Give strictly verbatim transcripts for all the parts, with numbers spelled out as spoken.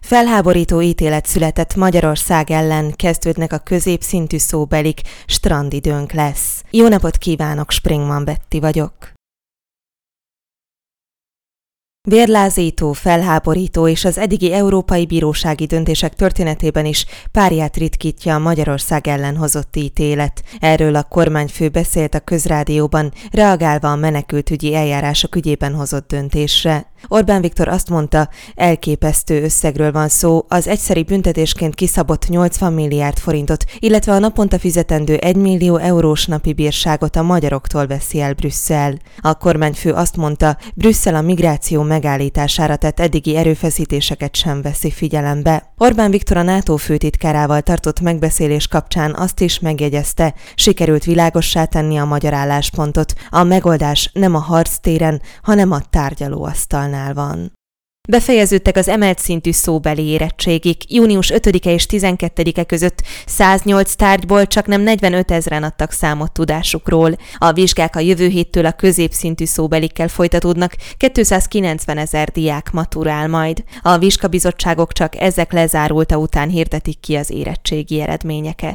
Felháborító ítélet született Magyarország ellen, kezdődnek a középszintű szóbelik, strandidőnk lesz. Jó napot kívánok, Springman Betty vagyok. Vérlázító, felháborító és az eddigi európai bírósági döntések történetében is párját ritkítja a Magyarország ellen hozott ítélet. Erről a kormányfő beszélt a Közrádióban, reagálva a menekültügyi eljárások ügyében hozott döntésre. Orbán Viktor azt mondta, elképesztő összegről van szó, az egyszeri büntetésként kiszabott nyolcvan milliárd forintot, illetve a naponta fizetendő egy millió eurós napi bírságot a magyaroktól veszi el Brüsszel. A kormányfő azt mondta, Brüsszel a migráció megállítására tett eddigi erőfeszítéseket sem veszi figyelembe. Orbán Viktor a NATO főtitkárával tartott megbeszélés kapcsán azt is megjegyezte, sikerült világossá tenni a magyar álláspontot, a megoldás nem a harctéren, hanem a tárgyalóasztalnál van. Befejeződtek az emelt szintű szóbeli érettségik. június ötödike és tizenkettedike között száznyolc tárgyból csaknem negyvenöt ezren adtak számot tudásukról. A vizsgák a jövő héttől a középszintű szóbelikkel folytatódnak, kétszázkilencven ezer diák maturál majd. A vizsgabizottságok csak ezek lezárulta után hirdetik ki az érettségi eredményeket.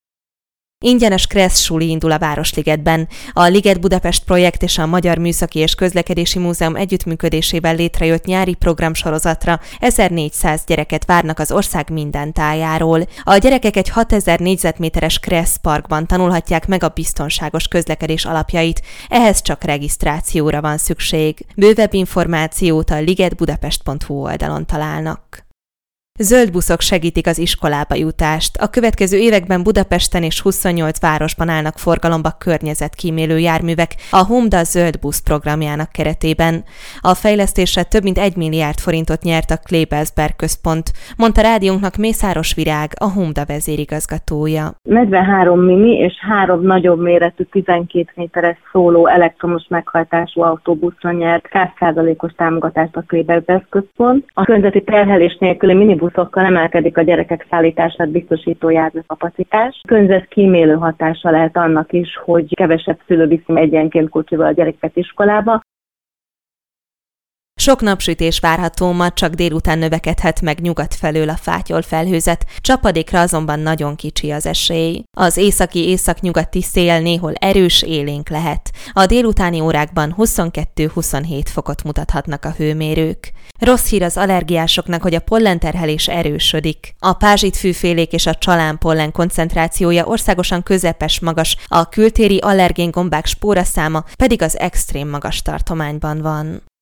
Ingyenes Kressz suli indul a Városligetben. A Liget Budapest projekt és a Magyar Műszaki és Közlekedési Múzeum együttműködésével létrejött nyári programsorozatra ezernégyszáz gyereket várnak az ország minden tájáról. A gyerekek egy hatezer négyzetméteres Kressz parkban tanulhatják meg a biztonságos közlekedés alapjait, ehhez csak regisztrációra van szükség. Bővebb információt a ligetbudapest pont hu oldalon találnak. Zöld buszok segítik az iskolába jutást. A következő években Budapesten és huszonnyolc városban állnak forgalomba környezetkímélő járművek a Humda zöld busz programjának keretében. A fejlesztésre több mint egy milliárd forintot nyert a Klebersberg központ, mondta rádiónknak Mészáros Virág, a Humda vezérigazgatója. negyvenhárom mini és három nagyobb méretű tizenkét méteres szóló elektromos meghajtású autóbuszra nyert száz százalékos támogatást a Klebersberg központ. A környezeti terhelés nélküli minibusz buszokkal emelkedik a gyerekek szállítását biztosító járműkapacitás. Környezetkímélő hatása lehet annak is, hogy kevesebb szülő viszi egyenként kocsival a gyereket iskolába. Sok napsütés várható, ma csak délután növekedhet meg nyugat felől a fátyol felhőzet, csapadékra azonban nagyon kicsi az esély. Az északi északnyugati szél néhol erős élénk lehet. A délutáni órákban huszonkettő-huszonhét fokot mutathatnak a hőmérők. Rossz hír az allergiásoknak, hogy a pollenterhelés erősödik. A pázsitfűfélék és a csalánpollen koncentrációja országosan közepes magas, a kültéri allergén gombák spóraszáma pedig az extrém magas tartományban van.